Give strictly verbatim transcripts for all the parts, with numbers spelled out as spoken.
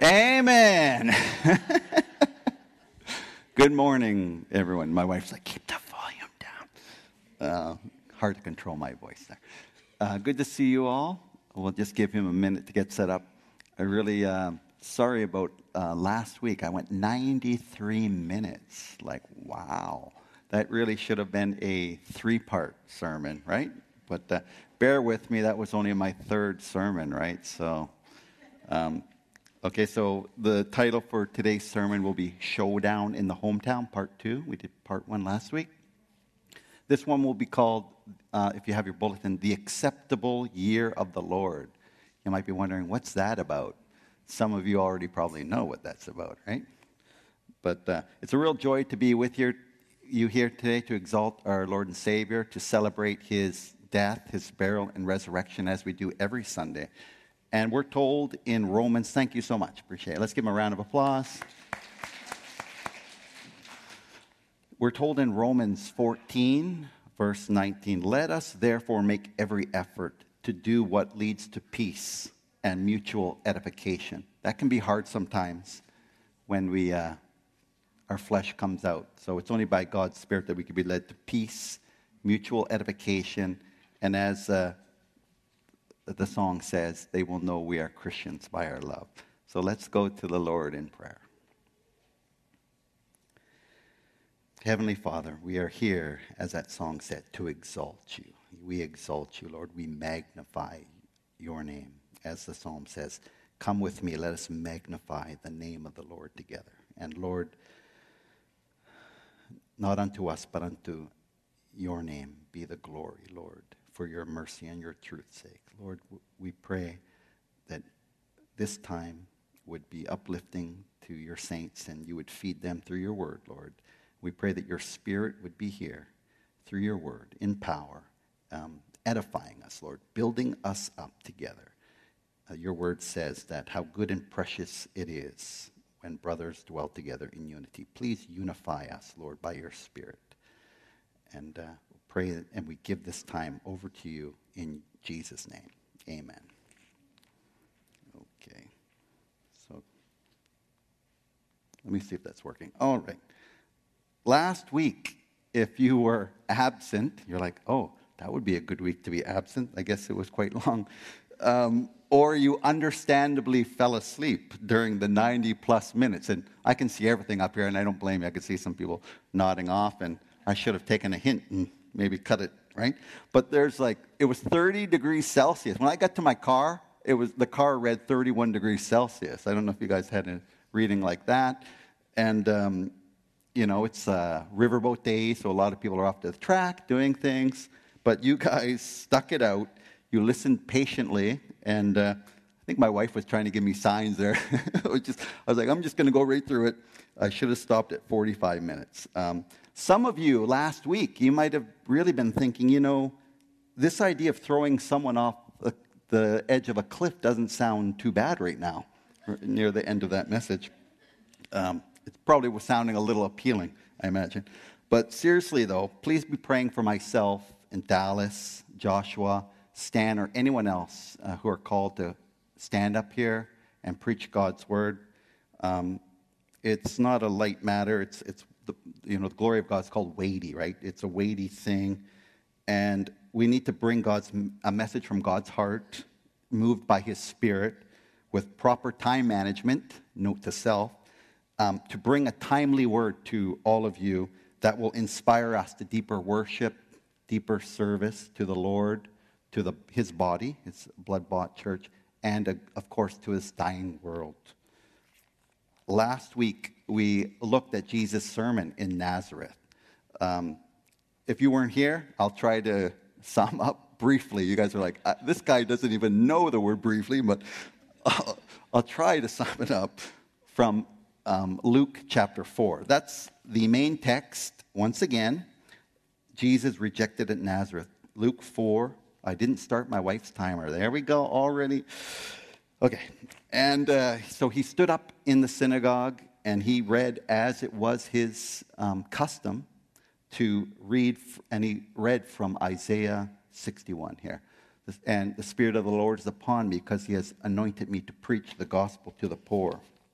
Amen. Good morning, everyone. My wife's like, keep the volume down. Uh, hard to control my voice there. Uh, good to see you all. We'll just give him a minute to get set up. I really, uh, sorry about uh, last week. I went ninety-three minutes. Like, wow. That really should have been a three-part sermon, right? But uh, bear with me. That was only my third sermon, right? So, um, okay, so the title for today's sermon will be Showdown in the Hometown, Part two. We did Part one last week. This one will be called, uh, if you have your bulletin, The Acceptable Year of the Lord. You might be wondering, what's that about? Some of you already probably know what that's about, right? But uh, it's a real joy to be with you, you here today to exalt our Lord and Savior, to celebrate His death, His burial, and resurrection as we do every Sunday. And we're told in Romans, thank you so much, appreciate it. Let's give him a round of applause. We're told in Romans fourteen, verse nineteen, let us therefore make every effort to do what leads to peace and mutual edification. That can be hard sometimes when we uh, our flesh comes out. So it's only by God's Spirit that we can be led to peace, mutual edification, and as uh, the song says, they will know we are Christians by our love. So let's go to the Lord in prayer. Heavenly Father, we are here, as that song said, to exalt you. We exalt you, Lord. We magnify your name. As the psalm says, come with me, let us magnify the name of the Lord together. And Lord, not unto us, but unto your name be the glory, Lord, for your mercy and your truth's sake. Lord, we pray that this time would be uplifting to your saints and you would feed them through your word, Lord. We pray that your Spirit would be here through your word in power, um, edifying us, Lord, building us up together. Uh, your word says that how good and precious it is when brothers dwell together in unity. Please unify us, Lord, by your Spirit. And uh, pray that, and we give this time over to you in Jesus' name. Amen. Okay. So let me see if that's working. All right. Last week, if you were absent, you're like, oh, that would be a good week to be absent. I guess it was quite long. Um, or you understandably fell asleep during the ninety-plus minutes. And I can see everything up here, and I don't blame you. I can see some people nodding off, and I should have taken a hint and maybe cut it, right? But there's like, it was thirty degrees Celsius. When I got to my car, it was the car read thirty-one degrees Celsius. I don't know if you guys had a reading like that. And, um, you know, it's uh, riverboat day, so a lot of people are off to the track doing things. But you guys stuck it out. You listened patiently, and uh, I think my wife was trying to give me signs there. I, was just, I was like, I'm just going to go right through it. I should have stopped at forty-five minutes. Um, some of you, last week, you might have really been thinking, you know, this idea of throwing someone off the, the edge of a cliff doesn't sound too bad right now, near the end of that message. Um, it probably was sounding a little appealing, I imagine. But seriously, though, please be praying for myself and Dallas, Joshua, Stan, or anyone else uh, who are called to stand up here and preach God's word. Um, it's not a light matter. It's, it's the, you know, the glory of God is called weighty, right? It's a weighty thing. And we need to bring God's a message from God's heart, moved by His Spirit, with proper time management, note to self, um, to bring a timely word to all of you that will inspire us to deeper worship, deeper service to the Lord, to the, His body, His blood-bought church, and, uh, of course, to His dying world. Last week, we looked at Jesus' sermon in Nazareth. Um, if you weren't here, I'll try to sum up briefly. You guys are like, uh, this guy doesn't even know the word briefly, but I'll, I'll try to sum it up from um, Luke chapter four. That's the main text. Once again, Jesus rejected at Nazareth. Luke four. I didn't start my wife's timer. There we go already. Okay. And uh, so he stood up in the synagogue and he read, as it was his um, custom, to read, and he read from Isaiah sixty-one here. And the Spirit of the Lord is upon me because He has anointed me to preach the gospel to the poor.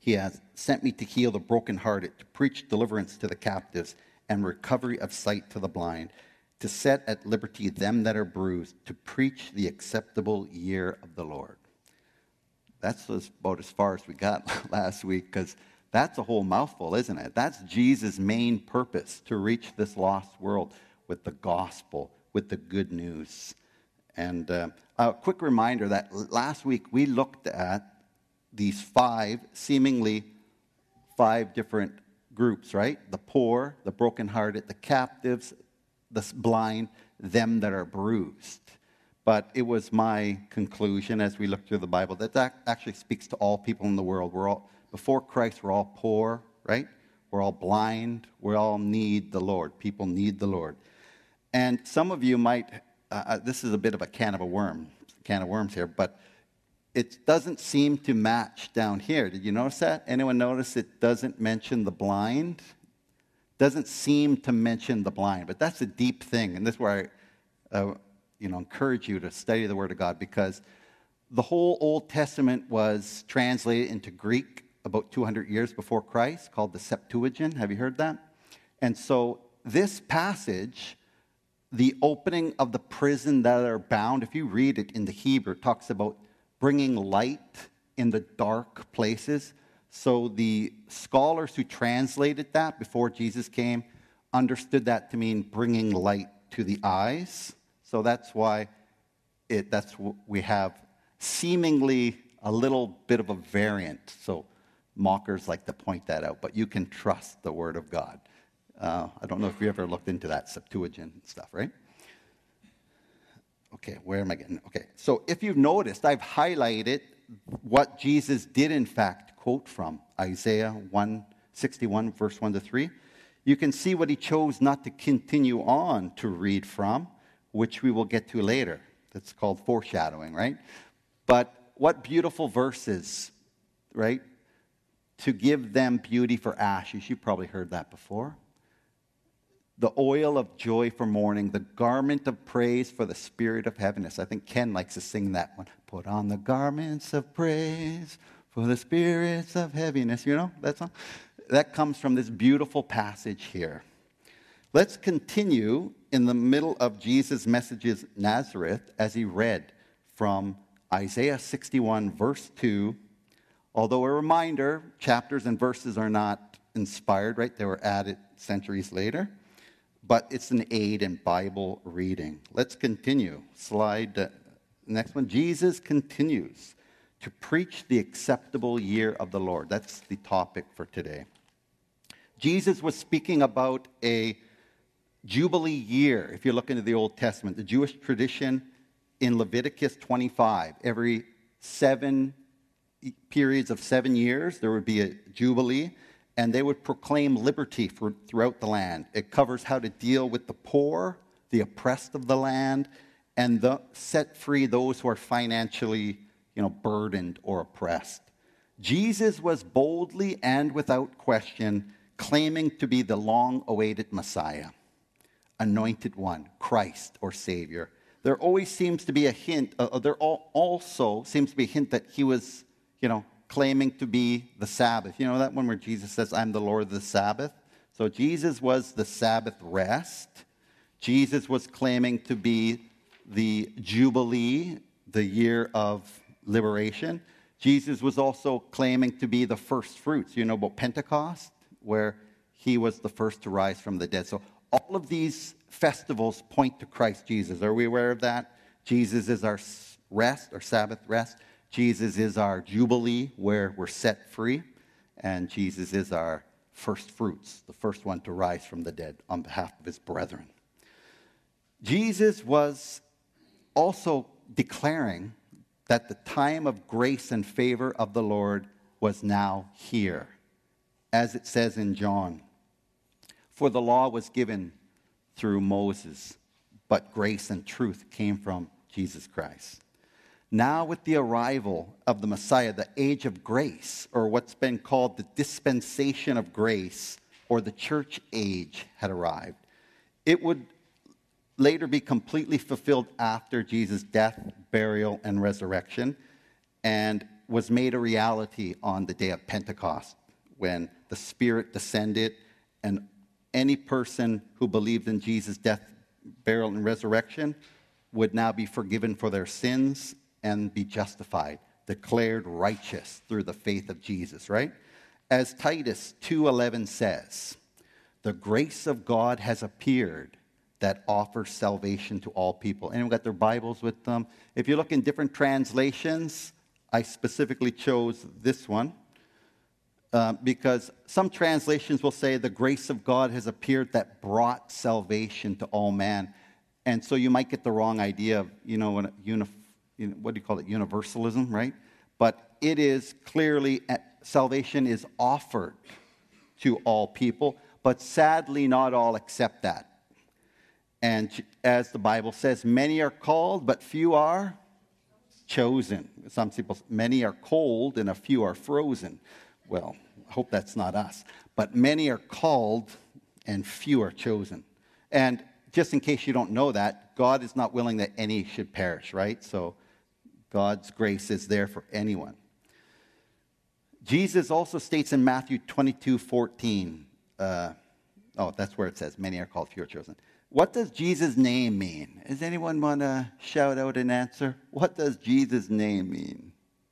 He has sent me to heal the brokenhearted, to preach deliverance to the captives, and recovery of sight to the blind, to set at liberty them that are bruised, to preach the acceptable year of the Lord. That's about as far as we got last week, because that's a whole mouthful, isn't it? That's Jesus' main purpose, to reach this lost world with the gospel, with the good news. And uh, a quick reminder that last week we looked at these five, seemingly five different groups, right? The poor, the brokenhearted, the captives, the blind, them that are bruised. But it was my conclusion as we look through the Bible that that actually speaks to all people in the world. We're all, before Christ, we're all poor, right? We're all blind. We all need the Lord. People need the Lord. And some of you might, uh, this is a bit of a can of a worm, can of worms here, but it doesn't seem to match down here. Did you notice that? Anyone notice it doesn't mention the blind? Doesn't seem to mention the blind, but that's a deep thing. And this is where I uh, you know, encourage you to study the Word of God, because the whole Old Testament was translated into Greek about two hundred years before Christ, called the Septuagint. Have you heard that? And so this passage, the opening of the prison that are bound, if you read it in the Hebrew, it talks about bringing light in the dark places. So the scholars who translated that before Jesus came understood that to mean bringing light to the eyes. So that's why it, that's what we have seemingly a little bit of a variant. So mockers like to point that out, but you can trust the Word of God. Uh, I don't know if you ever looked into that Septuagint and stuff, right? Okay, where am I getting? Okay, so if you've noticed, I've highlighted what Jesus did in fact quote from, Isaiah one sixty-one, verse one to three. You can see what he chose not to continue on to read from, which we will get to later. That's called foreshadowing, right? But what beautiful verses, right? To give them beauty for ashes. You've probably heard that before. The oil of joy for mourning, the garment of praise for the spirit of heaviness. I think Ken likes to sing that one. Put on the garments of praise for the spirits of heaviness. You know that song? That comes from this beautiful passage here. Let's continue in the middle of Jesus' messages, Nazareth, as he read from Isaiah sixty-one, verse two. Although a reminder, chapters and verses are not inspired, right? They were added centuries later. But it's an aid in Bible reading. Let's continue. Slide uh, next one. Jesus continues to preach the acceptable year of the Lord. That's the topic for today. Jesus was speaking about a Jubilee year. If you look into the Old Testament, the Jewish tradition in Leviticus twenty-five, every seven periods of seven years, there would be a Jubilee. And they would proclaim liberty for, throughout the land. It covers how to deal with the poor, the oppressed of the land, and the, set free those who are financially, you know, burdened or oppressed. Jesus was boldly and without question claiming to be the long-awaited Messiah, anointed one, Christ or Savior. There always seems to be a hint, uh, there also seems to be a hint that he was, you know, claiming to be the Sabbath. You know that one where Jesus says, I'm the Lord of the Sabbath? So Jesus was the Sabbath rest. Jesus was claiming to be the Jubilee, the year of liberation. Jesus was also claiming to be the first fruits. You know about Pentecost, where he was the first to rise from the dead. So all of these festivals point to Christ Jesus. Are we aware of that? Jesus is our rest, our Sabbath rest. Jesus is our Jubilee, where we're set free. And Jesus is our first fruits, the first one to rise from the dead on behalf of his brethren. Jesus was also declaring that the time of grace and favor of the Lord was now here. As it says in John, for the law was given through Moses, but grace and truth came from Jesus Christ. Now with the arrival of the Messiah, the age of grace, or what's been called the dispensation of grace, or the church age, had arrived. It would later be completely fulfilled after Jesus' death, burial, and resurrection. And was made a reality on the day of Pentecost when the Spirit descended and any person who believed in Jesus' death, burial, and resurrection would now be forgiven for their sins and be justified, declared righteous through the faith of Jesus, right? As Titus two eleven says, the grace of God has appeared that offers salvation to all people. Anyone got their Bibles with them? If you look in different translations, I specifically chose this one uh, because some translations will say the grace of God has appeared that brought salvation to all man. And so you might get the wrong idea of, you know, what, uni- you know, what do you call it, universalism, right? But it is clearly, uh, salvation is offered to all people, but sadly not all accept that. And as the Bible says, many are called, but few are chosen. Some people, many are cold and a few are frozen. Well, I hope that's not us. But many are called and few are chosen. And just in case you don't know that, God is not willing that any should perish, right? So God's grace is there for anyone. Jesus also states in Matthew twenty-two fourteen, uh, oh, that's where it says, many are called, few are chosen. What does Jesus' name mean? Does anyone want to shout out an answer? What does Jesus' name mean?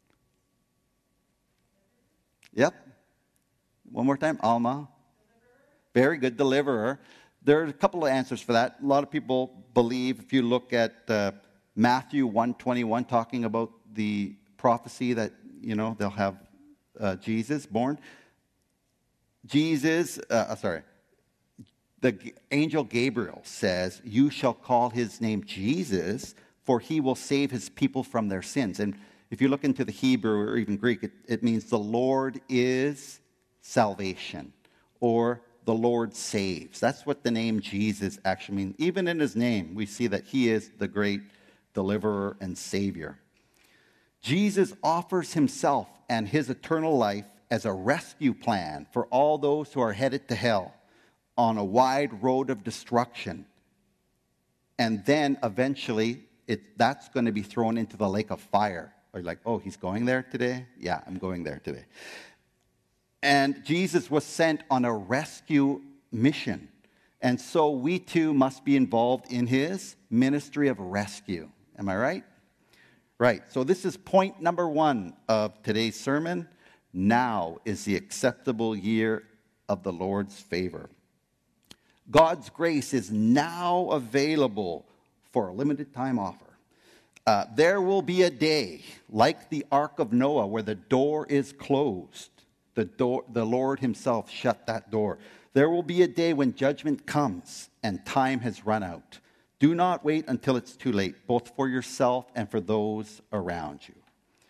Yep. One more time. Alma. Very good. Deliverer. There are a couple of answers for that. A lot of people believe, if you look at uh, Matthew one twenty-one, talking about the prophecy that, you know, they'll have uh, Jesus born. Jesus, uh, sorry. The angel Gabriel says, you shall call his name Jesus, for he will save his people from their sins. And if you look into the Hebrew or even Greek, it, it means the Lord is salvation, or the Lord saves. That's what the name Jesus actually means. Even in his name, we see that he is the great deliverer and savior. Jesus offers himself and his eternal life as a rescue plan for all those who are headed to hell on a wide road of destruction. And then eventually, it, that's going to be thrown into the lake of fire. Are you like, oh, he's going there today? Yeah, I'm going there today. And Jesus was sent on a rescue mission. And so we too must be involved in his ministry of rescue. Am I right? Right. So this is point number one of today's sermon. Now is the acceptable year of the Lord's favor. God's grace is now available for a limited time offer. Uh, there will be a day, like the Ark of Noah, where the door is closed. The door, the Lord himself shut that door. There will be a day when judgment comes and time has run out. Do not wait until it's too late, both for yourself and for those around you.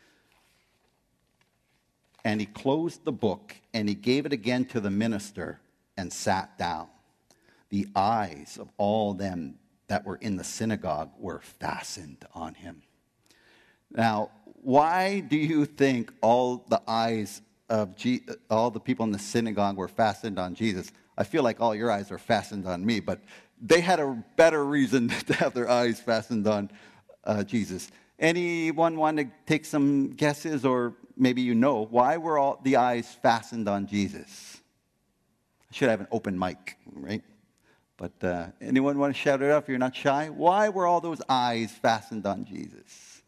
And he closed the book and he gave it again to the minister and sat down. The eyes of all them that were in the synagogue were fastened on him. Now, why do you think all the eyes of Je- all the people in the synagogue were fastened on Jesus? I feel like all your eyes are fastened on me, but they had a better reason to have their eyes fastened on uh, Jesus. Anyone want to take some guesses, or maybe you know, why were all the eyes fastened on Jesus? I should have an open mic, right? But uh, anyone want to shout it out if you're not shy? Why were all those eyes fastened on Jesus?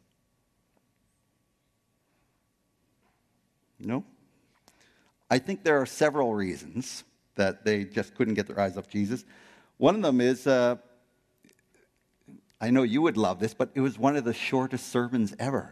No? I think there are several reasons that they just couldn't get their eyes off Jesus. One of them is, uh, I know you would love this, but it was one of the shortest sermons ever.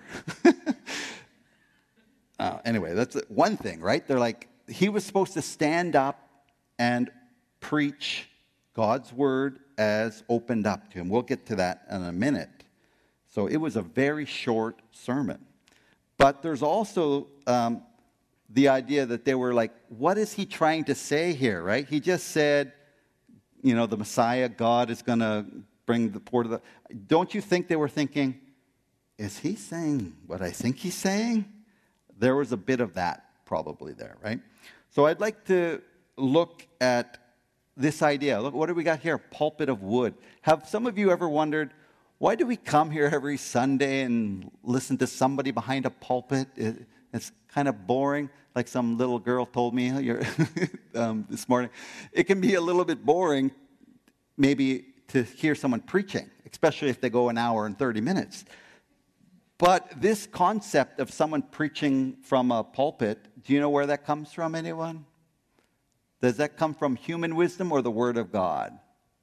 uh, anyway, that's one thing, right? They're like, he was supposed to stand up and preach God's word as opened up to him. We'll get to that in a minute. So it was a very short sermon. But there's also um, the idea that they were like, what is he trying to say here, right? He just said, you know, the Messiah, God is going to bring the poor to the... Don't you think they were thinking, is he saying what I think he's saying? There was a bit of that probably there, right? So I'd like to look at this idea. Look, what do we got here? Pulpit of wood. Have some of you ever wondered, Why do we come here every Sunday and listen to somebody behind a pulpit? It, it's kind of boring, like some little girl told me um, this morning. It can be a little bit boring, maybe, to hear someone preaching, especially if they go an hour and thirty minutes. But this concept of someone preaching from a pulpit, do you know where that comes from, anyone? Does that come from human wisdom or the Word of God?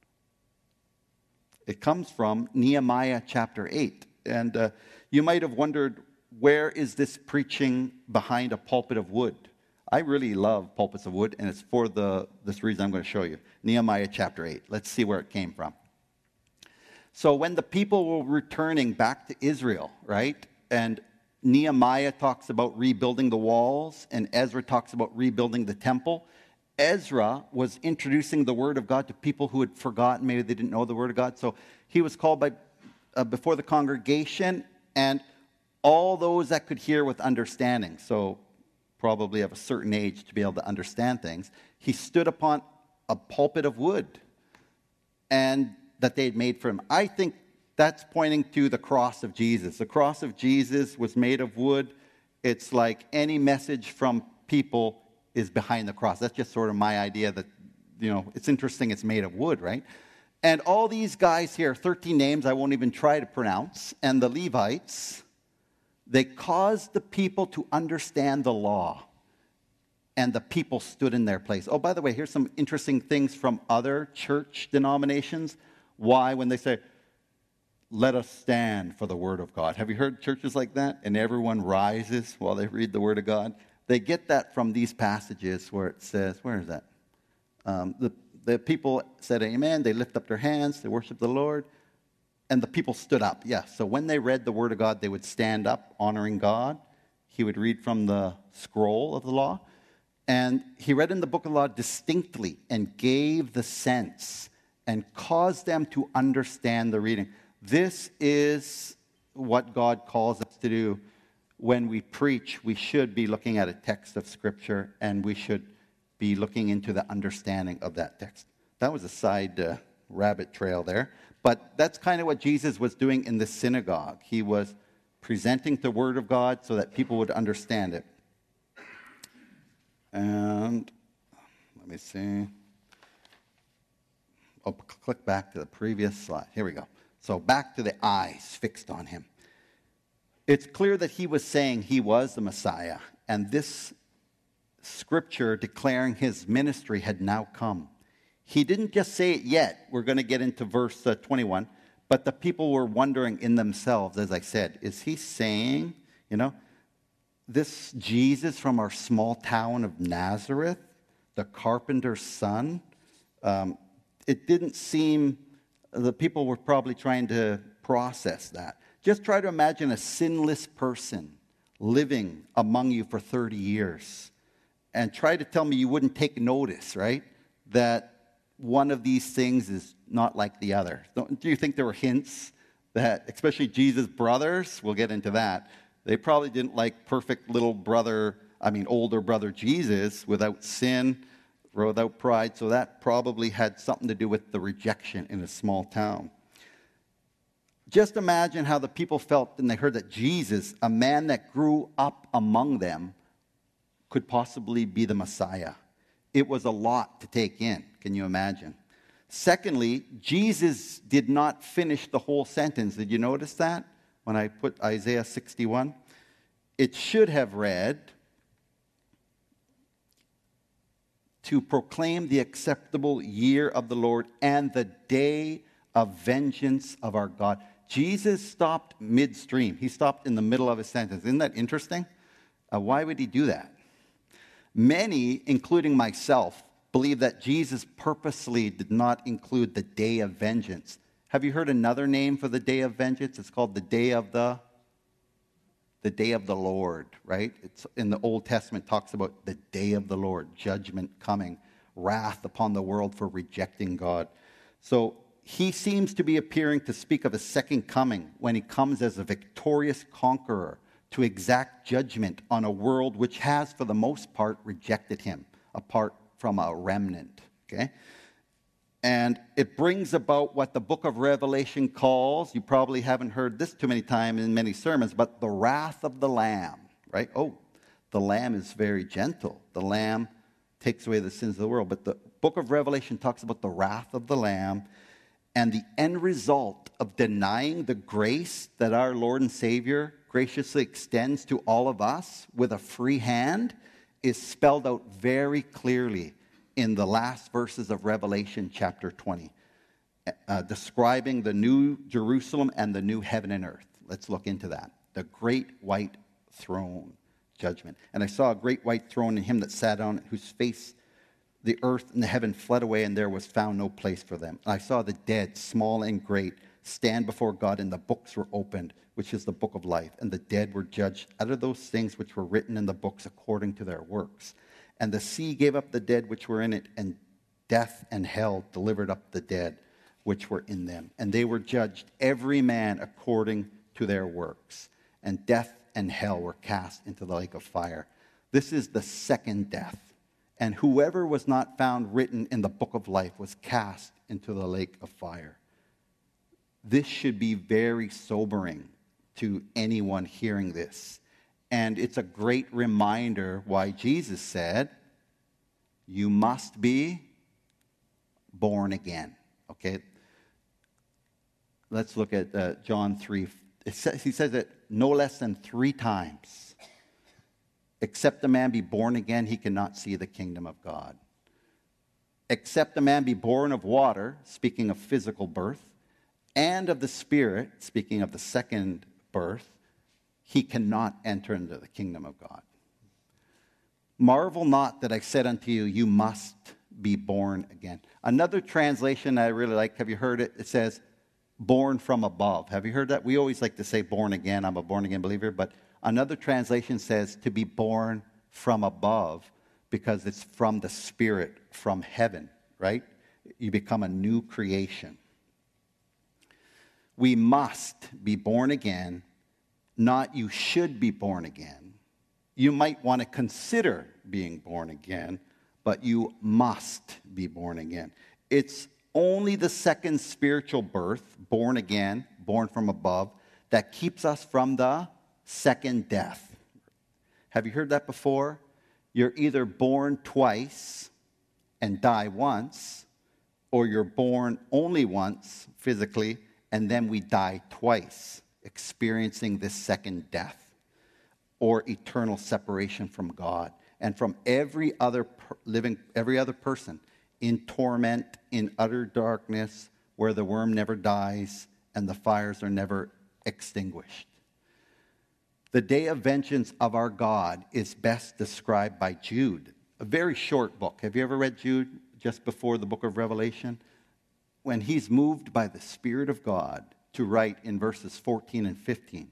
It comes from Nehemiah chapter eight. And uh, you might have wondered, where is this preaching behind a pulpit of wood? I really love pulpits of wood, and it's for the this reason I'm going to show you. Nehemiah chapter eight. Let's see where it came from. So when the people were returning back to Israel, right, and Nehemiah talks about rebuilding the walls, and Ezra talks about rebuilding the temple, Ezra was introducing the Word of God to people who had forgotten, maybe they didn't know the Word of God. So he was called by uh, before the congregation, and all those that could hear with understanding, so probably of a certain age to be able to understand things, he stood upon a pulpit of wood and that they had made for him. I think that's pointing to the cross of Jesus. The cross of Jesus was made of wood. It's like any message from people is behind the cross. That's just sort of my idea that, you know, it's interesting it's made of wood, right? And all these guys here, thirteen names I won't even try to pronounce, and the Levites, they caused the people to understand the law, and the people stood in their place. Oh, by the way, here's some interesting things from other church denominations. Why, when they say, let us stand for the Word of God. Have you heard churches like that? And everyone rises while they read the Word of God. They get that from these passages where it says, where is that? Um, the, the people said amen, they lift up their hands, they worship the Lord, and the people stood up. Yeah, so when they read the Word of God, they would stand up honoring God. He would read from the scroll of the law. And he read in the book of the law distinctly and gave the sense and caused them to understand the reading. This is what God calls us to do. When we preach, we should be looking at a text of Scripture, and we should be looking into the understanding of that text. That was a side uh, rabbit trail there. But that's kind of what Jesus was doing in the synagogue. He was presenting the Word of God so that people would understand it. And let me see. Oh, click back to the previous slide. Here we go. So back to the eyes fixed on him. It's clear that he was saying he was the Messiah, and this scripture declaring his ministry had now come. He didn't just say it yet. We're going to get into verse uh, twenty-one. But the people were wondering in themselves, as I said, is he saying, you know, this Jesus from our small town of Nazareth, the carpenter's son? Um, it didn't seem, the people were probably trying to process that. Just try to imagine a sinless person living among you for thirty years. And try to tell me you wouldn't take notice, right? That one of these things is not like the other. Don't, do you think there were hints that, especially Jesus' brothers, we'll get into that, they probably didn't like perfect little brother, I mean older brother Jesus without sin, without pride. So that probably had something to do with the rejection in a small town. Just imagine how the people felt when they heard that Jesus, a man that grew up among them, could possibly be the Messiah. It was a lot to take in. Can you imagine? Secondly, Jesus did not finish the whole sentence. Did you notice that? When I put Isaiah sixty-one, it should have read, to proclaim the acceptable year of the Lord and the day of vengeance of our God. Jesus stopped midstream. He stopped in the middle of a sentence. Isn't that interesting? Uh, why would he do that? Many, including myself, believe that Jesus purposely did not include the day of vengeance. Have you heard another name for the day of vengeance? It's called the day of the the day of the Lord, right? It's in the Old Testament talks about the day of the Lord, judgment coming, wrath upon the world for rejecting God. So he seems to be appearing to speak of a second coming when he comes as a victorious conqueror to exact judgment on a world which has, for the most part, rejected him, apart from a remnant. Okay? And it brings about what the book of Revelation calls, you probably haven't heard this too many times in many sermons, but the wrath of the Lamb, right? Oh, the Lamb is very gentle. The Lamb takes away the sins of the world. But the book of Revelation talks about the wrath of the Lamb, and the end result of denying the grace that our Lord and Savior graciously extends to all of us with a free hand is spelled out very clearly in the last verses of Revelation chapter twenty, uh, describing the new Jerusalem and the new heaven and earth. Let's look into that. The great white throne judgment. And I saw a great white throne and him that sat on it, whose face the earth and the heaven fled away, and there was found no place for them. And I saw the dead, small and great, stand before God, and the books were opened, which is the book of life. And the dead were judged out of those things which were written in the books according to their works. And the sea gave up the dead which were in it, and death and hell delivered up the dead which were in them. And they were judged, every man according to their works. And death and hell were cast into the lake of fire. This is the second death. And whoever was not found written in the book of life was cast into the lake of fire. This should be very sobering to anyone hearing this. And it's a great reminder why Jesus said, you must be born again. Okay? Let's look at uh, John three. It says, he says it no less than three times. Except a man be born again, he cannot see the kingdom of God. Except a man be born of water, speaking of physical birth, and of the Spirit, speaking of the second birth, he cannot enter into the kingdom of God. Marvel not that I said unto you, you must be born again. Another translation I really like, have you heard it? It says, born from above. Have you heard that? We always like to say born again. I'm a born again believer. But another translation says to be born from above because it's from the Spirit, from heaven, right? You become a new creation. We must be born again, not you should be born again. You might want to consider being born again, but you must be born again. It's only the second spiritual birth, born again, born from above, that keeps us from the second death. Have you heard that before? You're either born twice and die once, or you're born only once physically, and then we die twice, experiencing this second death, or eternal separation from God and from every other per- living, every other person in torment, in utter darkness, where the worm never dies and the fires are never extinguished. The day of vengeance of our God is best described by Jude, a very short book. Have you ever read Jude just before the book of Revelation? When he's moved by the Spirit of God to write in verses fourteen and fifteen.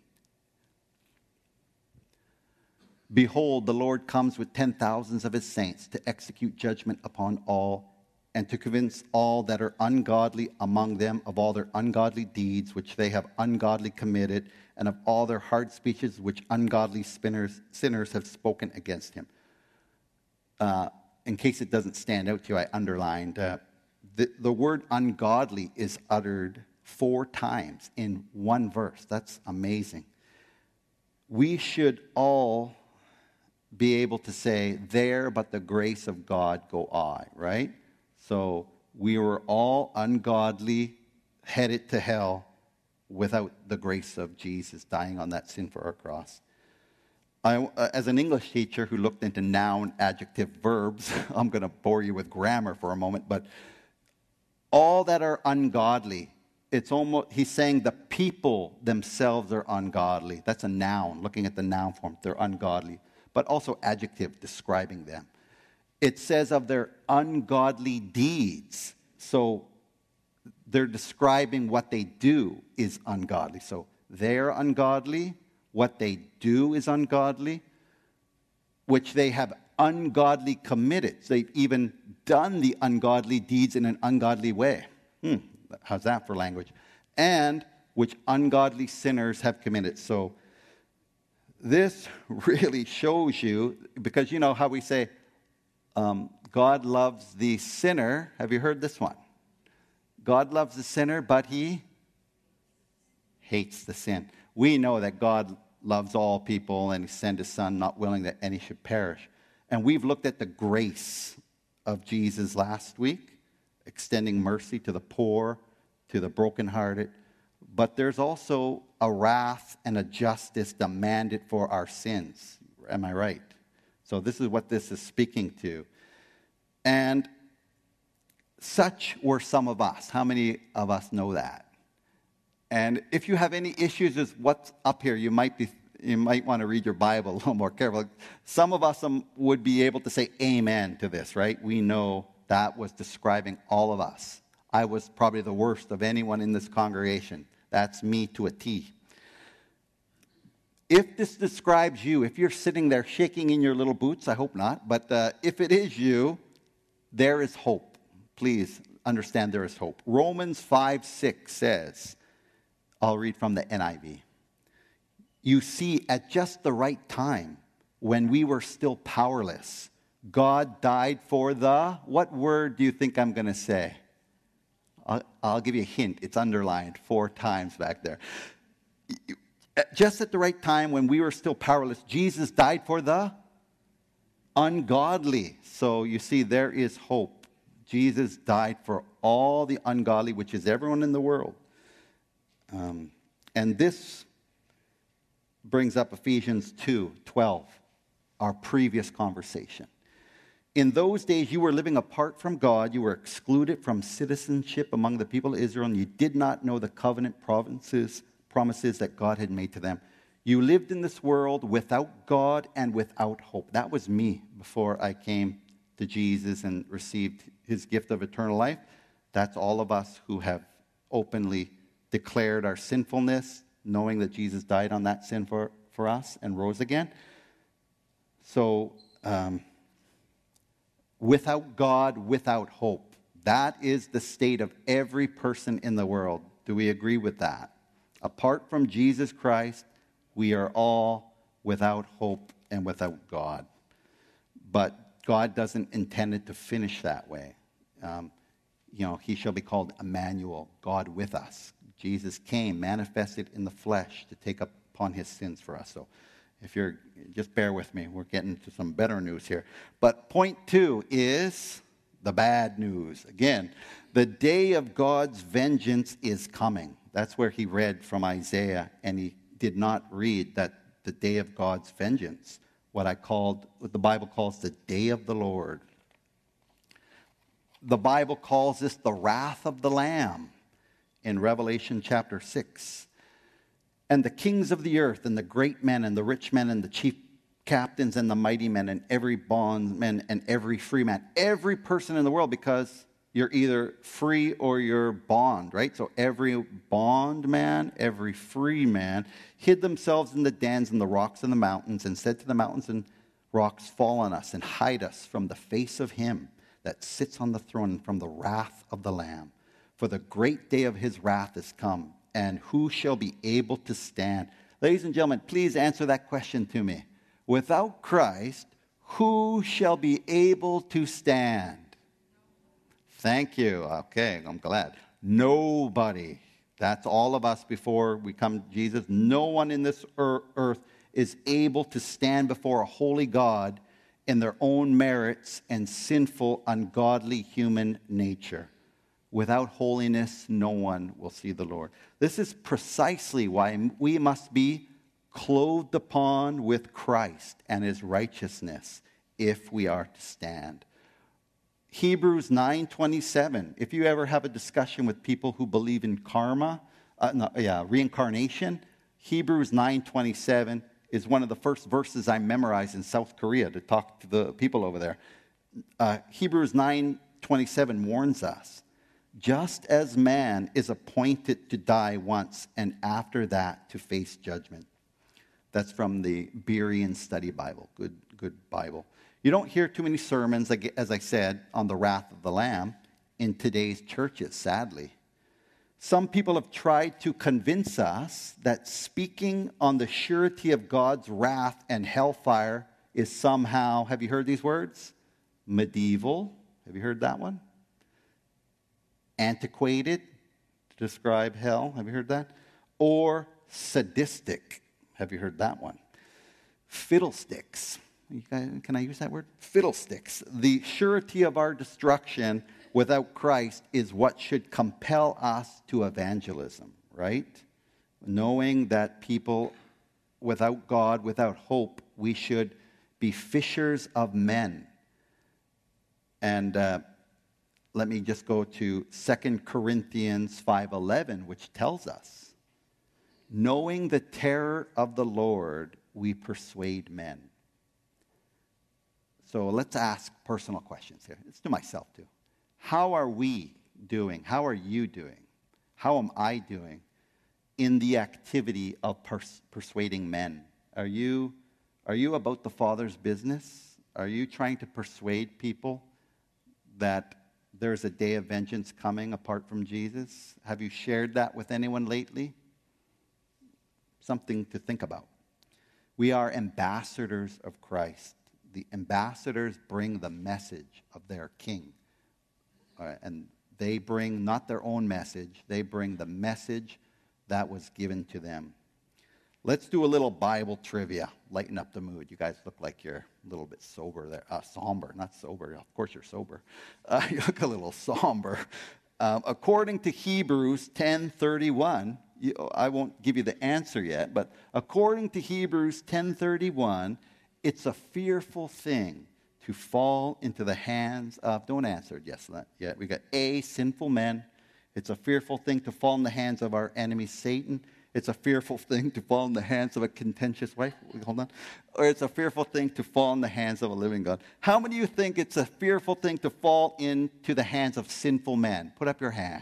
Behold, the Lord comes with ten thousands of his saints to execute judgment upon all and to convince all that are ungodly among them of all their ungodly deeds which they have ungodly committed, and of all their hard speeches which ungodly sinners, sinners have spoken against him. Uh, in case it doesn't stand out to you, I underlined, uh, the, the word ungodly is uttered four times in one verse. That's amazing. We should all be able to say, there but the grace of God go I, right? So we were all ungodly, headed to hell without the grace of Jesus dying on that sin for our cross. I, as an English teacher who looked into noun, adjective, verbs, I'm going to bore you with grammar for a moment, but all that are ungodly, it's almost, he's saying the people themselves are ungodly. That's a noun, looking at the noun form, they're ungodly, but also adjective describing them. It says of their ungodly deeds. So they're describing what they do is ungodly. So they're ungodly, what they do is ungodly, which they have ungodly committed. So they've even done the ungodly deeds in an ungodly way. Hmm, how's that for language? And which ungodly sinners have committed. So this really shows you, because you know how we say, Um, God loves the sinner. Have you heard this one? God loves the sinner, but he hates the sin. We know that God loves all people and he sent his son, not willing that any should perish. And we've looked at the grace of Jesus last week, extending mercy to the poor, to the brokenhearted. But there's also a wrath and a justice demanded for our sins. Am I right? So this is what this is speaking to. And such were some of us. How many of us know that? And if you have any issues with what's up here, you might be you might want to read your Bible a little more carefully. Some of us um, would be able to say amen to this, right? We know that was describing all of us. I was probably the worst of anyone in this congregation. That's me to a T. If this describes you, if you're sitting there shaking in your little boots, I hope not, but uh, if it is you, there is hope. Please understand there is hope. Romans five six says, I'll read from the N I V. You see, at just the right time, when we were still powerless, God died for the, what word do you think I'm going to say? I'll, I'll give you a hint. It's underlined four times back there. Just at the right time, when we were still powerless, Jesus died for the ungodly. So you see, there is hope. Jesus died for all the ungodly, which is everyone in the world. Um, and this brings up Ephesians two twelve, our previous conversation. In those days, you were living apart from God. You were excluded from citizenship among the people of Israel, and you did not know the covenant promises, promises that God had made to them. You lived in this world without God and without hope. That was me before I came to Jesus and received his gift of eternal life. That's all of us who have openly declared our sinfulness, knowing that Jesus died on that sin for, for us and rose again. So, um, without God, without hope. That is the state of every person in the world. Do we agree with that? Apart from Jesus Christ, we are all without hope and without God. But God doesn't intend it to finish that way. Um, you know, he shall be called Emmanuel, God with us. Jesus came, manifested in the flesh to take upon his sins for us. So if you're, just bear with me. We're getting to some better news here. But point two is the bad news. Again, the day of God's vengeance is coming. That's where he read from Isaiah, and he did not read that the day of God's vengeance, what I called, what the Bible calls the day of the Lord. The Bible calls this the wrath of the Lamb in Revelation chapter six. And the kings of the earth, and the great men, and the rich men, and the chief captains, and the mighty men, and every bondman, and every free man, every person in the world, because you're either free or you're bond, right? So every bondman, every free man, hid themselves in the dens and the rocks and the mountains, and said to the mountains and rocks, fall on us, and hide us from the face of him that sits on the throne, and from the wrath of the Lamb. For the great day of his wrath is come, and who shall be able to stand? Ladies and gentlemen, please answer that question to me. Without Christ, who shall be able to stand? Thank you. Okay, I'm glad. Nobody. That's all of us before we come to Jesus. No one in this earth is able to stand before a holy God in their own merits and sinful, ungodly human nature. Without holiness, no one will see the Lord. This is precisely why we must be clothed upon with Christ and his righteousness if we are to stand. Hebrews nine twenty-seven. If you ever have a discussion with people who believe in karma, uh, no, yeah, reincarnation, Hebrews nine twenty-seven is one of the first verses I memorized in South Korea to talk to the people over there. Uh, Hebrews nine twenty-seven warns us, just as man is appointed to die once, and after that to face judgment. That's from the Berean Study Bible. Good, good Bible. You don't hear too many sermons, as I said, on the wrath of the Lamb in today's churches, sadly. Some people have tried to convince us that speaking on the surety of God's wrath and hellfire is somehow, have you heard these words? Medieval. Have you heard that one? antiquated to describe hell. Have you heard that? Or sadistic. Have you heard that one? Fiddlesticks. You guys, can I use that word? Fiddlesticks. The surety of our destruction without Christ is what should compel us to evangelism, right? Knowing that people without God, without hope, we should be fishers of men. And uh, let me just go to Second Corinthians five eleven, which tells us, knowing the terror of the Lord, we persuade men. So let's ask personal questions here. It's to myself too. How are we doing? How are you doing? How am I doing in the activity of pers- persuading men? Are you, are you about the Father's business? Are you trying to persuade people that there's a day of vengeance coming apart from Jesus? Have you shared that with anyone lately? Something to think about. We are ambassadors of Christ. The ambassadors bring the message of their king. Uh, and they bring not their own message, they bring the message that was given to them. Let's do a little Bible trivia. Lighten up the mood. You guys look like you're a little bit sober there. Uh, somber, not sober. Of course you're sober. Uh, you look a little somber. Um, according to Hebrews ten thirty-one, you, I won't give you the answer yet, but according to Hebrews ten thirty-one, it's a fearful thing to fall into the hands of, don't answer it yes, not yet. We got A, sinful men. It's a fearful thing to fall in the hands of our enemy Satan. It's a fearful thing to fall in the hands of a contentious wife. Hold on. Or it's a fearful thing to fall in the hands of a living God. How many of you think it's a fearful thing to fall into the hands of sinful men? Put up your hand.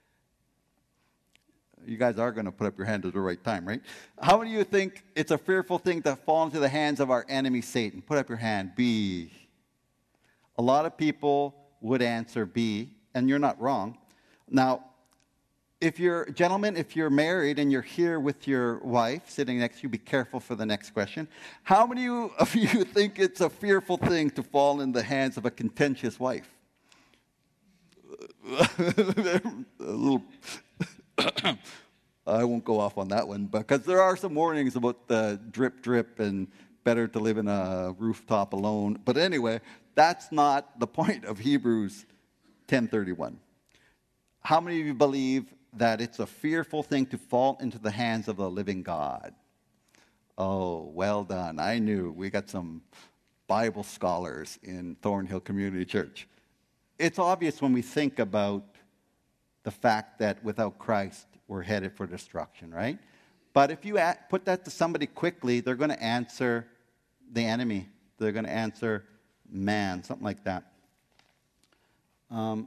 You guys are going to put up your hand at the right time, right? How many of you think it's a fearful thing to fall into the hands of our enemy Satan? Put up your hand. B. A lot of people would answer B, and you're not wrong. Now, if you're, gentlemen, if you're married and you're here with your wife sitting next to you, be careful for the next question. How many of you think it's a fearful thing to fall in the hands of a contentious wife? a little... I won't go off on that one, because there are some warnings about the drip, drip, and better to live in a rooftop alone. But anyway, that's not the point of Hebrews ten thirty-one. How many of you believe that it's a fearful thing to fall into the hands of the living God? Oh, well done. I knew we got some Bible scholars in Thornhill Community Church. It's obvious when we think about the fact that without Christ, we're headed for destruction, right? But if you put that to somebody quickly, they're going to answer the enemy. They're going to answer man, something like that. Um,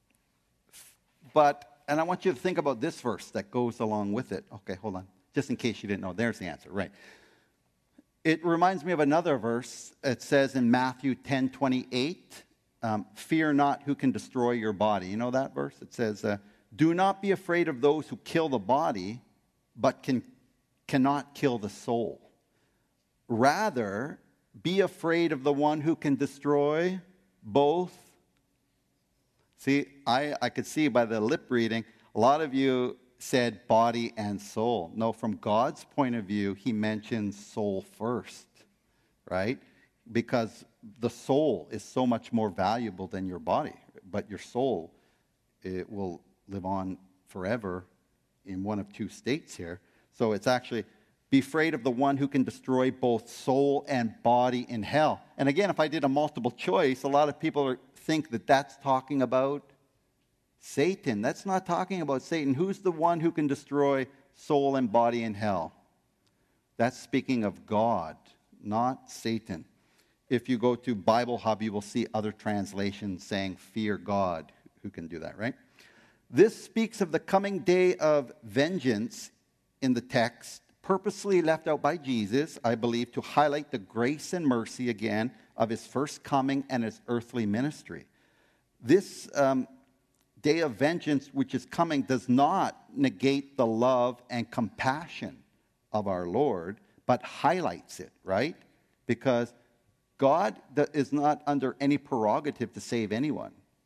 but, and I want you to think about this verse that goes along with it. Okay, hold on. Just in case you didn't know, there's the answer, right? It reminds me of another verse. It says in Matthew ten twenty-eight, um, fear not who can destroy your body. You know that verse? It says, uh, do not be afraid of those who kill the body, but can, cannot kill the soul. Rather, be afraid of the one who can destroy both. See, I, I could see by the lip reading, a lot of you said body and soul. No, from God's point of view, he mentions soul first, right? Because the soul is so much more valuable than your body. But your soul, it will live on forever in one of two states here. So it's actually, be afraid of the one who can destroy both soul and body in hell. And again, if I did a multiple choice, a lot of people are, think that that's talking about Satan. That's not talking about Satan. Who's the one who can destroy soul and body in hell? That's speaking of God, not Satan. If you go to Bible Hub, you will see other translations saying, fear God, who can do that, right? This speaks of the coming day of vengeance in the text, purposely left out by Jesus, I believe, to highlight the grace and mercy again of his first coming and his earthly ministry. This um, day of vengeance which is coming does not negate the love and compassion of our Lord, but highlights it, right? Because God is not under any prerogative to save anyone.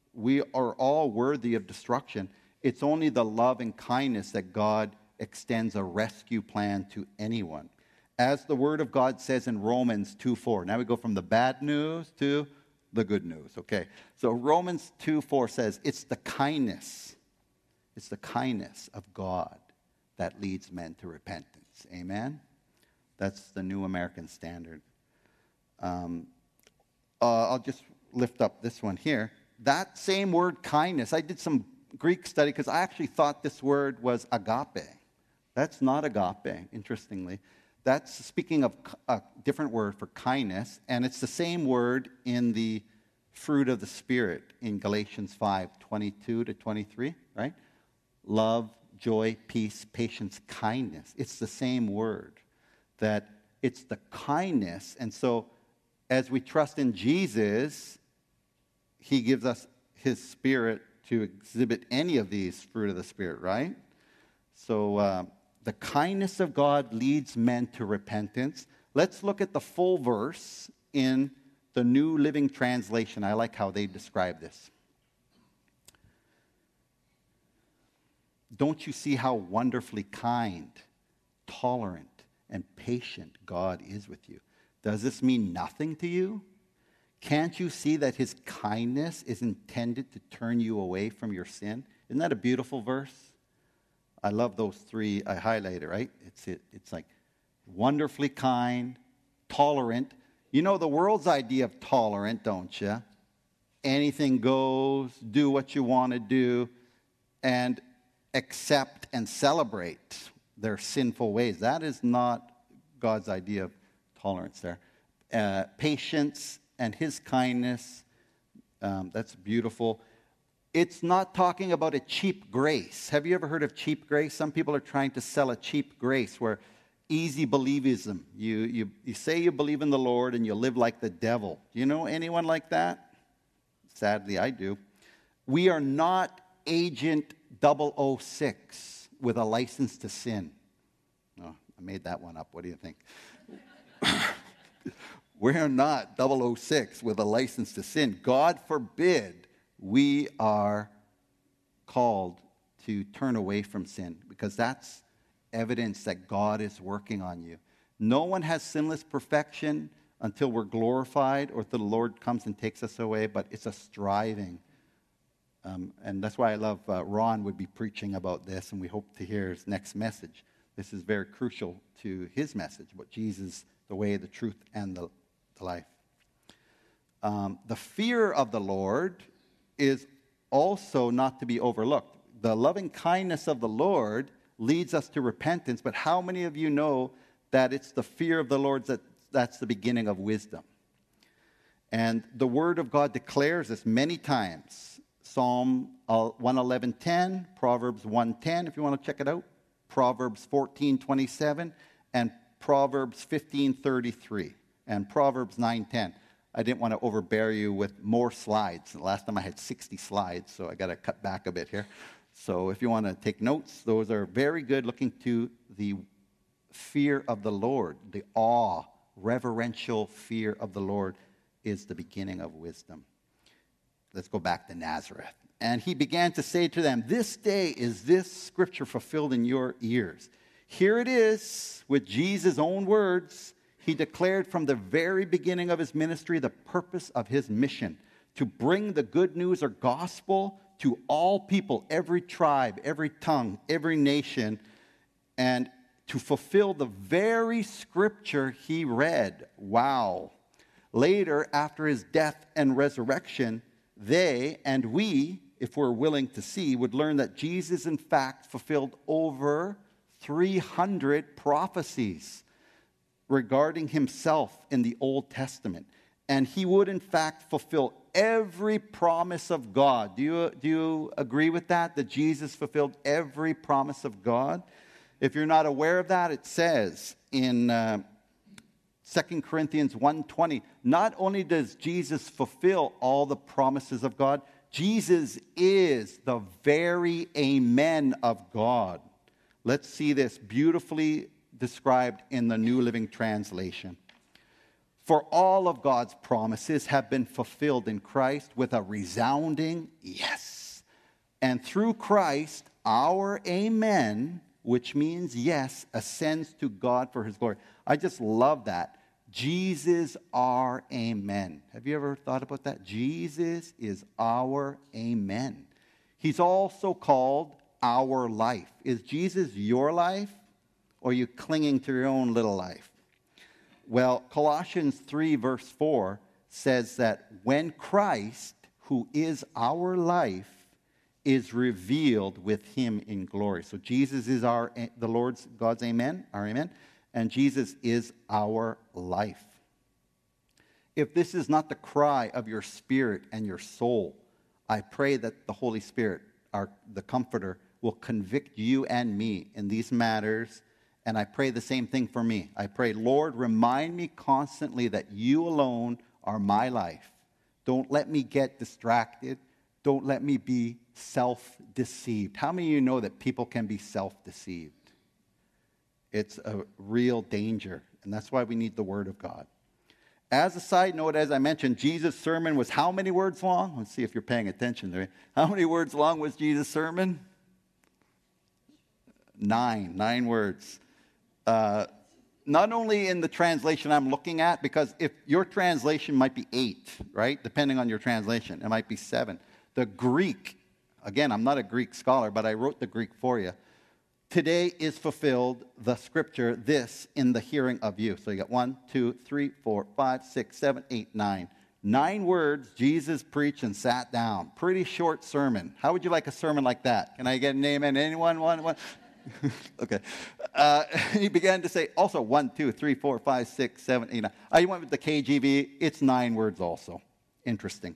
We are all worthy of destruction. It's only the love and kindness that God extends a rescue plan to anyone. As the Word of God says in Romans two four. Now we go from the bad news to the good news, okay? So Romans two four says, it's the kindness, it's the kindness of God that leads men to repentance. Amen? That's the New American Standard. Um, uh, I'll just lift up this one here. That same word, kindness, I did some Greek study because I actually thought this word was agape. That's not agape, interestingly. That's speaking of a different word for kindness, and it's the same word in the fruit of the Spirit in Galatians five twenty-two to twenty-three, right? Love, joy, peace, patience, kindness. It's the same word, that it's the kindness. And so as we trust in Jesus, he gives us his Spirit to exhibit any of these fruit of the Spirit, right? So uh, the kindness of God leads men to repentance. Let's look at the full verse in the New Living Translation. I like how they describe this. Don't you see how wonderfully kind, tolerant, and patient God is with you? Does this mean nothing to you? Can't you see that his kindness is intended to turn you away from your sin? Isn't that a beautiful verse? I love those three I highlighted, right? It's, it, it's like wonderfully kind, tolerant. You know the world's idea of tolerant, don't you? Anything goes, do what you want to do, and accept and celebrate their sinful ways. That is not God's idea of tolerance there. Uh, patience and his kindness, um, that's beautiful. It's not talking about a cheap grace. Have you ever heard of cheap grace? Some people are trying to sell a cheap grace where easy believism. You, you, you say you believe in the Lord and you live like the devil. Do you know anyone like that? Sadly, I do. We are not Agent double oh six with a license to sin. Oh, I made that one up. What do you think? We're not double oh six with a license to sin. God forbid we are called to turn away from sin, because that's evidence that God is working on you. No one has sinless perfection until we're glorified or until the Lord comes and takes us away, but it's a striving. Um, and that's why I love uh, Ron would be preaching about this, and we hope to hear his next message. This is very crucial to his message about Jesus, the way, the truth, and the, the life. Um, the fear of the Lord is also not to be overlooked. The loving kindness of the Lord leads us to repentance, but how many of you know that it's the fear of the Lord that that's the beginning of wisdom? And the Word of God declares this many times. Psalm one eleven ten, Proverbs one ten, if you want to check it out, Proverbs fourteen twenty-seven, and Proverbs fifteen thirty-three, and Proverbs nine ten. I didn't want to overbear you with more slides. Last time I had sixty slides, so I got to cut back a bit here. So if you want to take notes, those are very good, looking to the fear of the Lord. The awe, reverential fear of the Lord is the beginning of wisdom. Let's go back to Nazareth. And he began to say to them, this day is this scripture fulfilled in your ears. Here it is, with Jesus' own words. He declared from the very beginning of his ministry the purpose of his mission, to bring the good news or gospel to all people, every tribe, every tongue, every nation, and to fulfill the very scripture he read. Wow. Later, after his death and resurrection, they and we, if we're willing to see, would learn that Jesus, in fact, fulfilled over three hundred prophecies regarding himself in the Old Testament. And he would, in fact, fulfill every promise of God. Do you, do you agree with that, that Jesus fulfilled every promise of God? If you're not aware of that, it says in Uh, Second Corinthians one twenty, not only does Jesus fulfill all the promises of God, Jesus is the very amen of God. Let's see this beautifully described in the New Living Translation. For all of God's promises have been fulfilled in Christ with a resounding yes. And through Christ, our amen, which means yes, ascends to God for his glory. I just love that. Jesus, our amen. Have you ever thought about that? Jesus is our amen. He's also called our life. Is Jesus your life, or are you clinging to your own little life? Well, Colossians three, verse four says that when Christ, who is our life, is revealed with him in glory. So Jesus is our, the Lord's, God's amen, our amen, and Jesus is our life. If this is not the cry of your spirit and your soul, I pray that the Holy Spirit, our, the Comforter, will convict you and me in these matters. And I pray the same thing for me. I pray, Lord, remind me constantly that you alone are my life. Don't let me get distracted. Don't let me be self-deceived. How many of you know that people can be self-deceived? It's a real danger, and that's why we need the Word of God. As a side note, as I mentioned, Jesus' sermon was how many words long? Let's see if you're paying attention there. How many words long was Jesus' sermon? Nine. Nine words. Uh, not only in the translation I'm looking at, because if your translation might be eight, right? Depending on your translation, it might be seven. The Greek, again, I'm not a Greek scholar, but I wrote the Greek for you. Today is fulfilled the scripture, this in the hearing of you. So you got one, two, three, four, five, six, seven, eight, nine. Nine words Jesus preached and sat down. Pretty short sermon. How would you like a sermon like that? Can I get an amen? Anyone? One, one? Okay. Uh, he began to say also one, two, three, four, five, six, seven, eight, nine. I went with the K J V. It's nine words also. Interesting.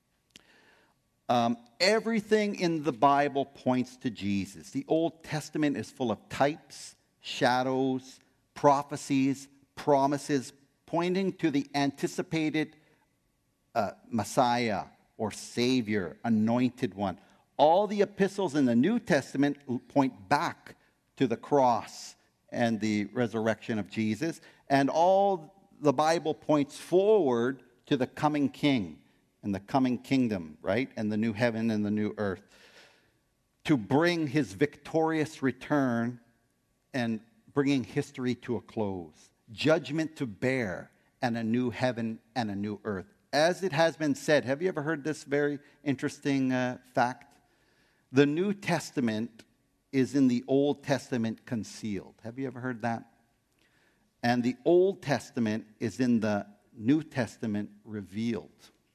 Um, everything in the Bible points to Jesus. The Old Testament is full of types, shadows, prophecies, promises, pointing to the anticipated uh, Messiah or Savior, anointed one. All the epistles in the New Testament point back to the cross and the resurrection of Jesus. And all the Bible points forward to the coming King and the coming kingdom, right? And the new heaven and the new earth. To bring his victorious return and bringing history to a close. Judgment to bear and a new heaven and a new earth. As it has been said, have you ever heard this very interesting uh, fact? The New Testament is in the Old Testament concealed. Have you ever heard that? And the Old Testament is in the New Testament revealed.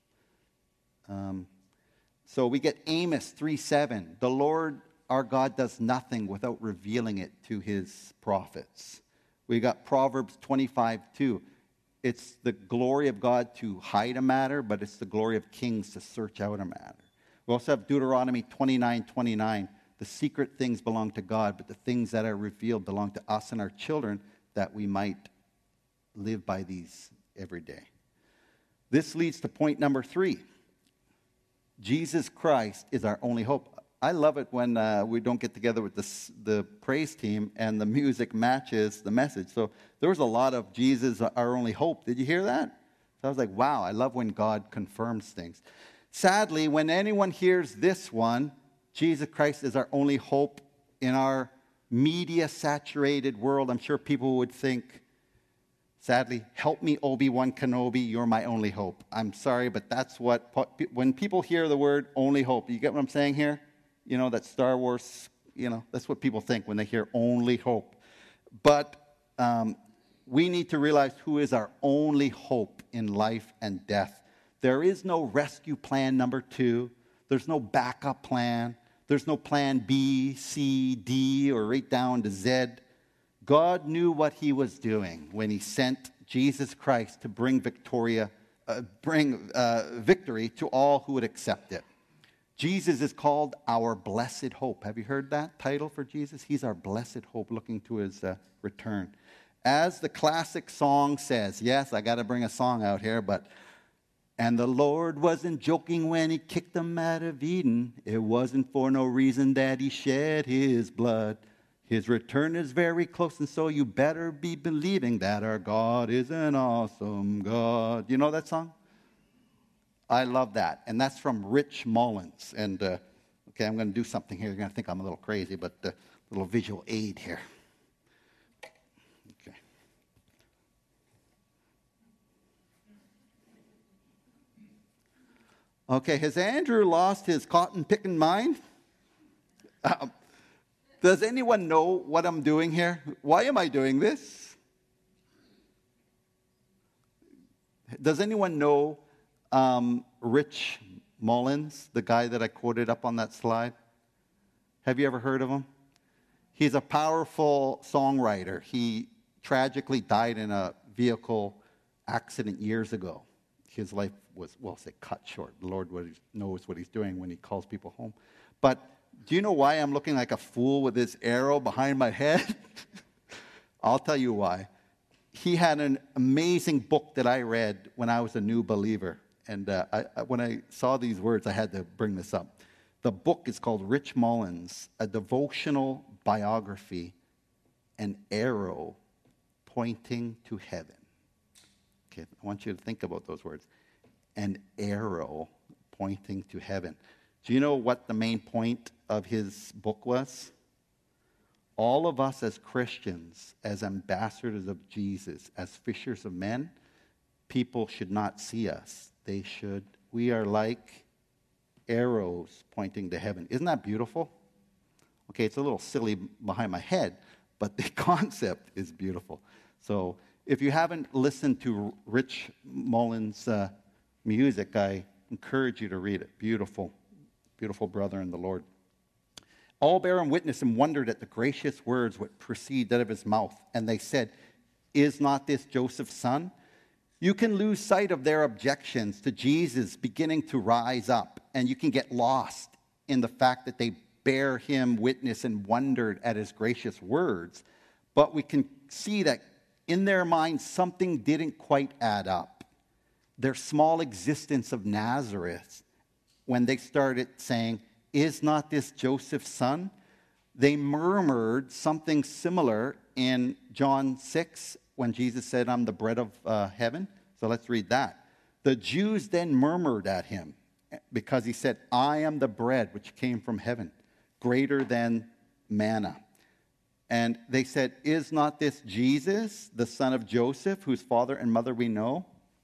Um, so we get Amos three seven. The Lord our God does nothing without revealing it to his prophets. We got Proverbs twenty-five two. It's the glory of God to hide a matter, but it's the glory of kings to search out a matter. We also have Deuteronomy twenty-nine twenty-nine. The secret things belong to God, but the things that are revealed belong to us and our children, that we might live by these every day. This leads to point number three. Jesus Christ is our only hope. I love it when uh, we don't get together with the, the praise team and the music matches the message. So there was a lot of Jesus, our only hope. Did you hear that? So I was like, wow, I love when God confirms things. Sadly, when anyone hears this one, Jesus Christ is our only hope, in our media-saturated world, I'm sure people would think, sadly, help me, Obi-Wan Kenobi, you're my only hope. I'm sorry, but that's what, when people hear the word only hope, you get what I'm saying here? You know, that Star Wars, you know, that's what people think when they hear only hope. But um, we need to realize who is our only hope in life and death. There is no rescue plan number two. There's no backup plan. There's no plan B, C, D, or right down to Z. God knew what he was doing when he sent Jesus Christ to bring Victoria, uh, bring uh, victory to all who would accept it. Jesus is called our blessed hope. Have you heard that title for Jesus? He's our blessed hope, looking to his uh, return. As the classic song says, yes, I got to bring a song out here, but, and the Lord wasn't joking when he kicked them out of Eden. It wasn't for no reason that he shed his blood. His return is very close, and so you better be believing that our God is an awesome God. You know that song? I love that. And that's from Rich Mullins. And, uh, okay, I'm going to do something here. You're going to think I'm a little crazy, but a uh, little visual aid here. Okay. Okay, has Andrew lost his cotton-picking mind? Um, Does anyone know what I'm doing here? Why am I doing this? Does anyone know um, Rich Mullins, the guy that I quoted up on that slide? Have you ever heard of him? He's a powerful songwriter. He tragically died in a vehicle accident years ago. His life was, well, say, cut short. The Lord knows what he's doing when he calls people home. But do you know why I'm looking like a fool with this arrow behind my head? I'll tell you why. He had an amazing book that I read when I was a new believer. And uh, I, I, when I saw these words, I had to bring this up. The book is called Rich Mullins, A Devotional Biography, An Arrow Pointing to Heaven. Okay, I want you to think about those words. An arrow pointing to heaven. Do you know what the main point of his book was? All of us as Christians, as ambassadors of Jesus, as fishers of men, people should not see us. They should, we are like arrows pointing to heaven. Isn't that beautiful? Okay, it's a little silly behind my head, but the concept is beautiful. So if you haven't listened to Rich Mullins' uh, music, I encourage you to read it. Beautiful. Beautiful brother in the Lord. All bare witness and wondered at the gracious words which proceeded out of his mouth. And they said, is not this Joseph's son? You can lose sight of their objections to Jesus beginning to rise up. And you can get lost in the fact that they bear him witness and wondered at his gracious words. But we can see that in their minds something didn't quite add up. Their small existence of Nazareth, when they started saying, is not this Joseph's son? They murmured something similar in John six when Jesus said, I'm the bread of uh, heaven. So let's read that. The Jews then murmured at him because he said, I am the bread which came from heaven, greater than manna. And they said, is not this Jesus, the son of Joseph, whose father and mother we know?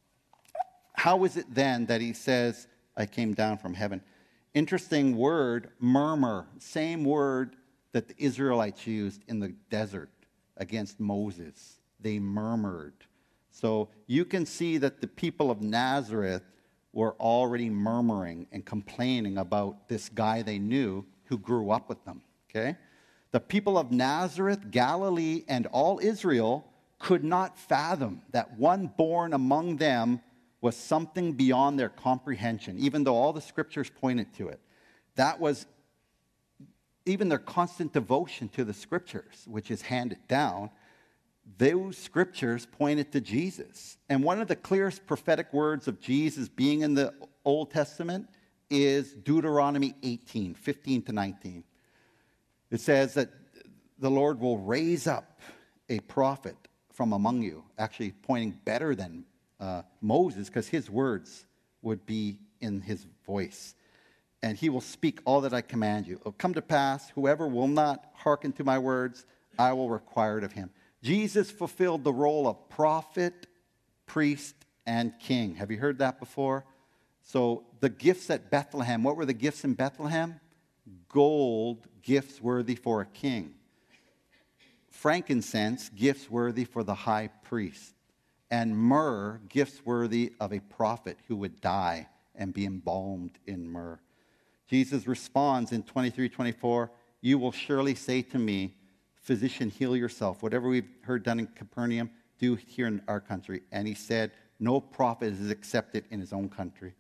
How is it then that he says, I came down from heaven? Interesting word, murmur. Same word that the Israelites used in the desert against Moses. They murmured. So you can see that the people of Nazareth were already murmuring and complaining about this guy they knew who grew up with them. Okay? The people of Nazareth, Galilee, and all Israel could not fathom that one born among them was something beyond their comprehension, even though all the scriptures pointed to it. That was even their constant devotion to the scriptures, which is handed down. Those scriptures pointed to Jesus. And one of the clearest prophetic words of Jesus being in the Old Testament is Deuteronomy eighteen, fifteen to nineteen. It says that the Lord will raise up a prophet from among you, actually pointing better than Uh, Moses, because his words would be in his voice. And he will speak all that I command you. It'll come to pass, whoever will not hearken to my words, I will require it of him. Jesus fulfilled the role of prophet, priest, and king. Have you heard that before? So the gifts at Bethlehem, what were the gifts in Bethlehem? Gold, gifts worthy for a king. Frankincense, gifts worthy for the high priest. And myrrh, gifts worthy of a prophet who would die and be embalmed in myrrh. Jesus responds in twenty-three twenty-four, you will surely say to me, physician, heal yourself. Whatever we've heard done in Capernaum, do here in our country. And he said, no prophet is accepted in his own country.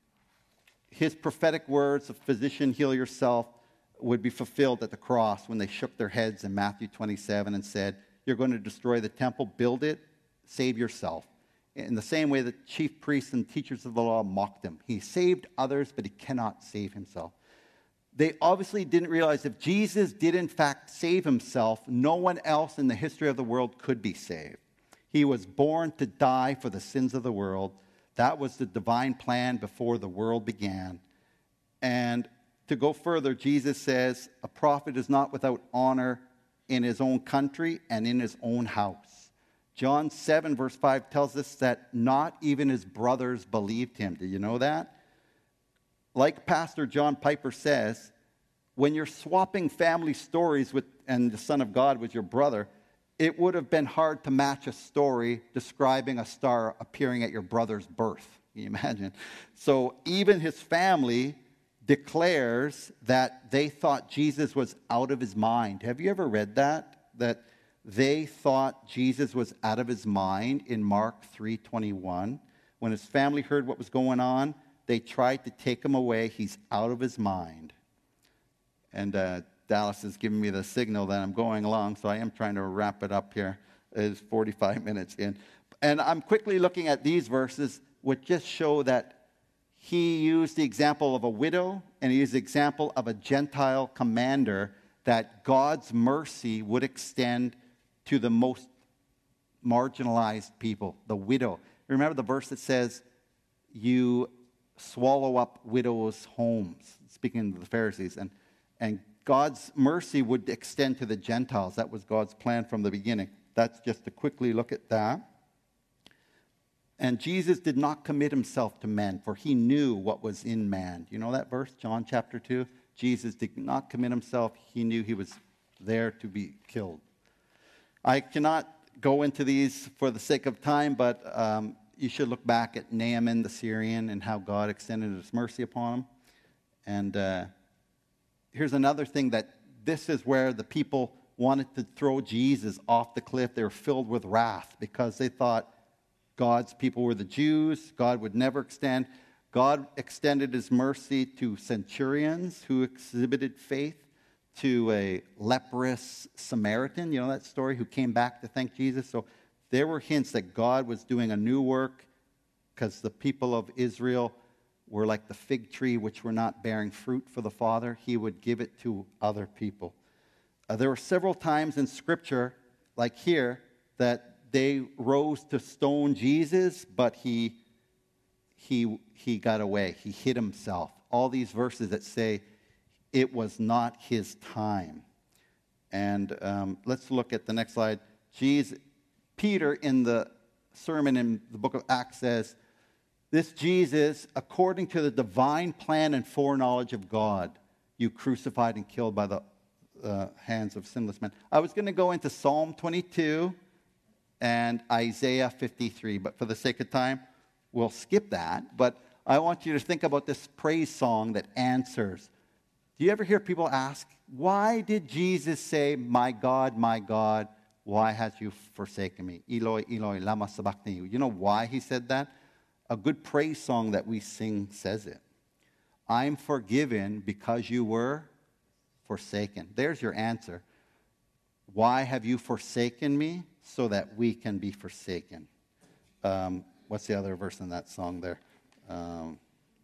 His prophetic words of physician, heal yourself would be fulfilled at the cross when they shook their heads in Matthew twenty-seven and said, you're going to destroy the temple, build it, save yourself. In the same way that chief priests and teachers of the law mocked him. He saved others, but he cannot save himself. They obviously didn't realize if Jesus did in fact save himself, no one else in the history of the world could be saved. He was born to die for the sins of the world. That was the divine plan before the world began. And to go further, Jesus says, a prophet is not without honor in his own country and in his own house. John seven, verse five tells us that not even his brothers believed him. Did you know that? Like Pastor John Piper says, when you're swapping family stories with, and the Son of God was your brother, it would have been hard to match a story describing a star appearing at your brother's birth. Can you imagine? So even his family declares that they thought Jesus was out of his mind. Have you ever read that? That they thought Jesus was out of his mind in Mark three twenty-one. When his family heard what was going on, they tried to take him away. He's out of his mind. And uh, Dallas is giving me the signal that I'm going along, so I am trying to wrap it up here. It's forty-five minutes in. And I'm quickly looking at these verses, which just show that he used the example of a widow, and he used the example of a Gentile commander, that God's mercy would extend to the most marginalized people, the widow. Remember the verse that says, you swallow up widows' homes, speaking to the Pharisees. And, and God's mercy would extend to the Gentiles. That was God's plan from the beginning. That's just to quickly look at that. And Jesus did not commit himself to men, for he knew what was in man. You know that verse, John chapter two? Jesus did not commit himself. He knew he was there to be killed. I cannot go into these for the sake of time, but um, you should look back at Naaman the Syrian and how God extended his mercy upon him. And uh, here's another thing, that this is where the people wanted to throw Jesus off the cliff. They were filled with wrath because they thought God's people were the Jews. God would never extend. God extended his mercy to centurions who exhibited faith, to a leprous Samaritan, you know that story, who came back to thank Jesus. So there were hints that God was doing a new work, because the people of Israel were like the fig tree which were not bearing fruit for the Father. He would give it to other people. Uh, there were several times in Scripture, like here, that they rose to stone Jesus, but he, he, he got away. He hid himself. All these verses that say it was not his time. And um, let's look at the next slide. Jesus, Peter, in the sermon in the book of Acts, says, this Jesus, according to the divine plan and foreknowledge of God, you crucified and killed by the uh, hands of sinless men. I was going to go into Psalm twenty-two and Isaiah fifty-three, but for the sake of time, we'll skip that. But I want you to think about this praise song that answers. Do you ever hear people ask, why did Jesus say, my God, my God, why hast you forsaken me? Eloi, Eloi, lama sabachthani. You know why he said that? A good praise song that we sing says it. I'm forgiven because you were forsaken. There's your answer. Why have you forsaken me? So that we can be forsaken. Um, what's the other verse in that song there? Um,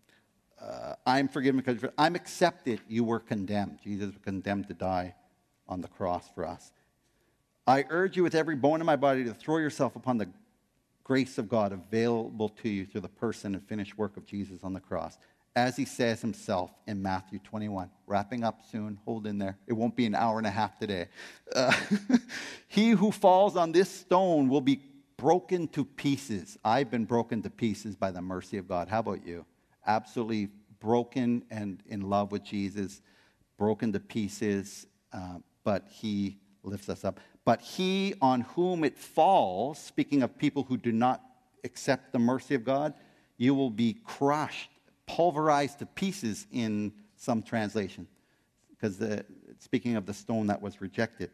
uh, I'm forgiven because I'm accepted. You were condemned. Jesus was condemned to die on the cross for us. I urge you with every bone in my body to throw yourself upon the grace of God available to you through the person and finished work of Jesus on the cross. As he says himself in Matthew twenty-one. Wrapping up soon. Hold in there. It won't be an hour and a half today. Uh, he who falls on this stone will be broken to pieces. I've been broken to pieces by the mercy of God. How about you? Absolutely broken and in love with Jesus. Broken to pieces, uh, but he lifts us up. But he on whom it falls, speaking of people who do not accept the mercy of God, you will be crushed, pulverized to pieces in some translation, because the, speaking of the stone that was rejected.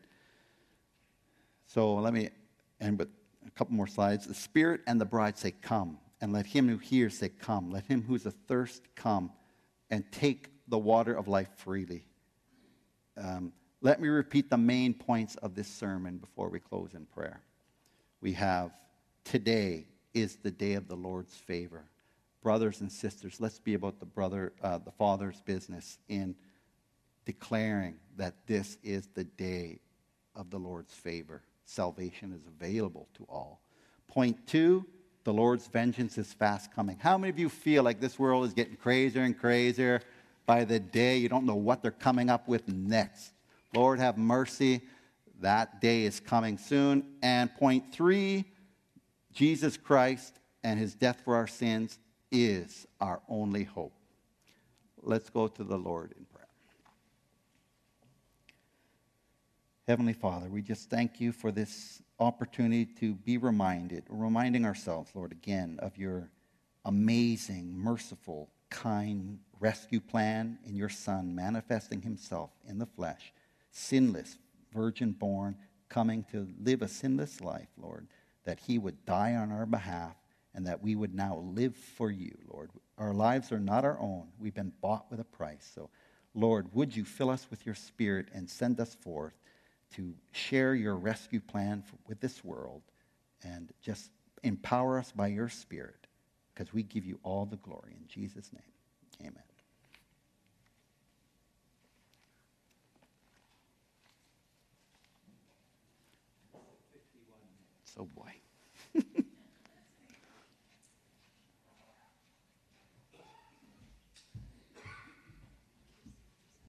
So let me end with a couple more slides. The Spirit and the bride say, come. And let him who hears say, come. Let him who's athirst come and take the water of life freely. Um, let me repeat the main points of this sermon before we close in prayer. We have, today is the day of the Lord's favor. Brothers and sisters, let's be about the brother, uh, the Father's business in declaring that this is the day of the Lord's favor. Salvation is available to all. Point two, the Lord's vengeance is fast coming. How many of you feel like this world is getting crazier and crazier by the day? You don't know what they're coming up with next. Lord, have mercy. That day is coming soon. And point three, Jesus Christ and his death for our sins is our only hope. Let's go to the Lord in prayer. Heavenly Father, we just thank you for this opportunity to be reminded, reminding ourselves, Lord, again, of your amazing, merciful, kind rescue plan in your Son, manifesting himself in the flesh, sinless, virgin born, coming to live a sinless life, Lord, that he would die on our behalf and that we would now live for you, Lord. Our lives are not our own. We've been bought with a price. So, Lord, would you fill us with your Spirit and send us forth to share your rescue plan for, with this world, and just empower us by your Spirit, because we give you all the glory. In Jesus' name, amen. So boy.